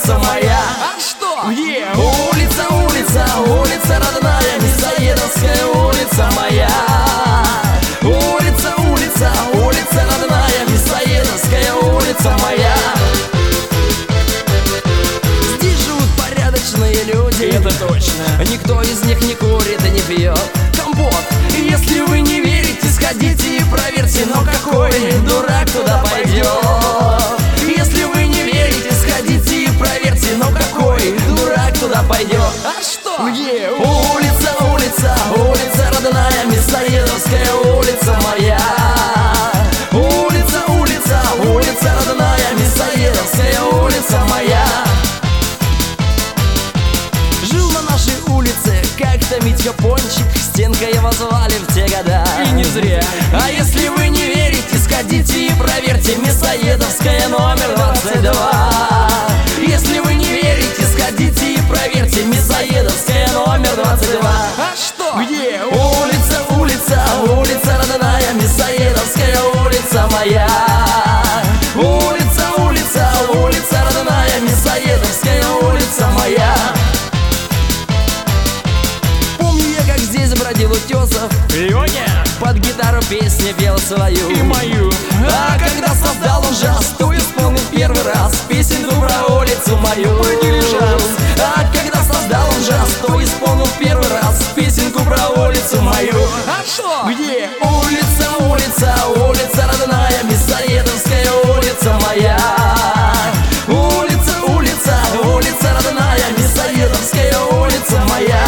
улица моя. А что? Где? Улица, улица, улица родная, Мясоедовская улица моя. Улица, улица, улица родная, Мясоедовская улица моя. Здесь живут порядочные люди, Это точно. никто из них не курит и не пьет компот. Если вы не верите, сходите и проверьте, но какой дурак туда пойдет? Если вы не верите, сходите и проверьте, но какой дурак туда пойдет? А что? Где? Улица, улица, улица родная, Мясоедовская улица моя. Улица, улица, улица родная, Мясоедовская улица моя. Жил на нашей улице как-то Митька Пончик, Стенка его звали в те года. И не зря. А если вы не верите, сходите и проверьте, Мясоедовская номер 22. Если вы не верите, сходите и проверьте, Мясоедовская номер 22. А что? Где? Улица, улица, улица родная, Мясоедовская улица моя. Улица, улица, улица родная, Мясоедовская улица моя. Помню я, как здесь бродил Утесов, Леня под гитару песни пел свою. и мою. А когда создал он джаз, то исполнил первый раз песенку про улицу мою. Дилижанс. А когда создал он джаз, то исполнил первый раз песенку про улицу мою. А что? Где? Улица, улица, улица родная, Мясоедовская улица моя. Улица, улица, улица родная, Мясоедовская улица моя.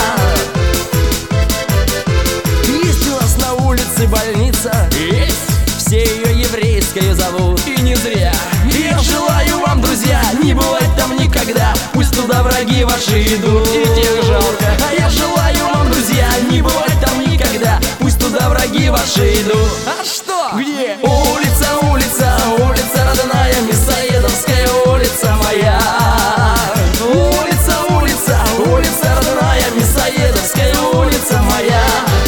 Есть у нас на улице больница, Есть. все ее еврейскую зовут. И не зря. Я желаю вам, друзья, не бывать там никогда, пусть туда враги ваши идут. И тех жалко. А я желаю вам, друзья, не бывать там никогда, пусть туда враги ваши идут. А что? Где? Улица, улица, улица родная, Мясоедовская улица моя. Улица, улица, улица родная, Мясоедовская улица моя.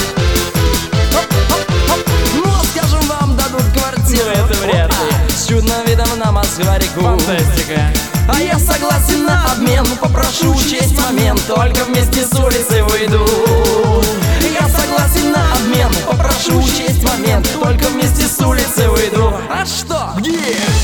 Ну, скажем, вам дадут квартиру. Ну, это вряд ли. С чудным видом на Москва-реку. Фантастика. А я согласен на обмен, попрошу учесть момент, только вместе с улицы выйду. Я согласен на обмен, попрошу учесть момент, только вместе с улицы выйду. А что? Где?